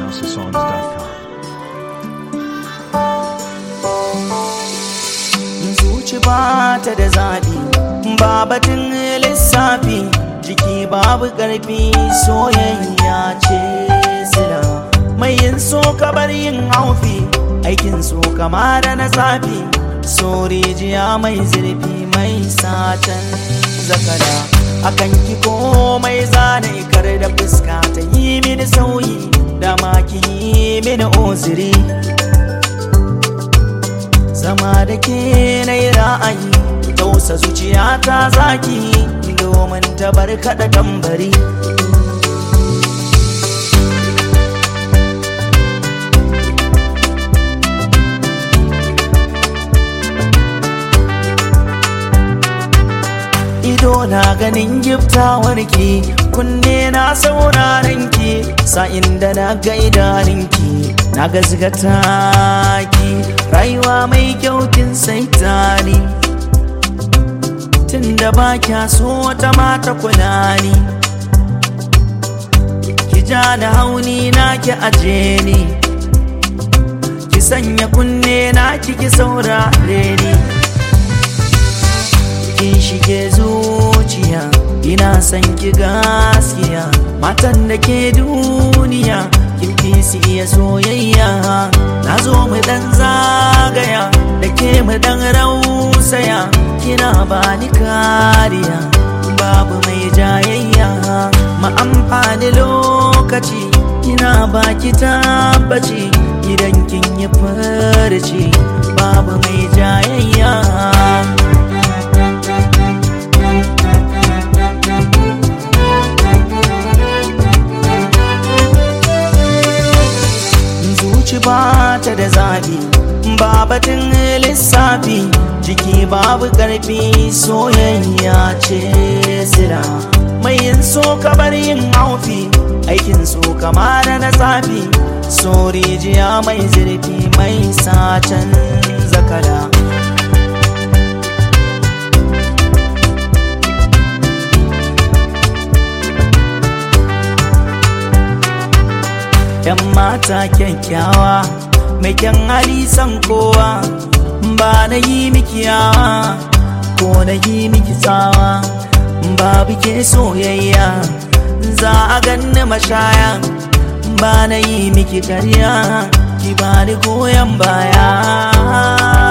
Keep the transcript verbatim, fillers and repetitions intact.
house of songs dot com. Zuci ba ta da zaɓi, ba batun lissafi, jiki babu ƙarfi, soyayya ce sila. Mai yin so ka bar yin haufi, aikin so kama da na zafi, so rijiya mai zurfi mai satan zakara. Akan ki komai zane kar da fuska ta yi mini sauyi, da ma ki yi mini oziri. Zama da ke na yi ra'ayi, tausa zuciyata zaki, domin ta bar kaɗa tambari. Ido na ganin giftawarki, kunne na saurarenki, sa'in da na ga idaninki na gazgata ki. Rayuwa mai kyau kin saita ni, tunda ba kya so wata mata kula ni. Ki ja da hauni na ki aje ni, ki sanya kunne na ki ki saurare ni. Kin shige zuciya, ina son ki gaskiya, matan da ke duniya kin fi su iya soyayya. Na zo mu dan zagaya, da ke mu dan rausaya, kina bani kariya, babu mai jayayya. Ma amfani lokaci, kina baki tabbaci, idan kin yi farci, babu mai jayayya. Zuci ba ta da zaɓi, ba batun lissafi, jiki babu ƙarfi, soyayya ce sila. Mai yin so ka bar yin haufi, aikin so kama da na zafi, so rijiya mai zurfi mai satan zakara. Yan mata kyakkyawa, mai kyan hali san kowa, ba na yi miki yawa, ko na yi miki tsawa. Babu ke soyayya, za a ganni mashaya, ba na yi miki karya, ki bani goyon baya.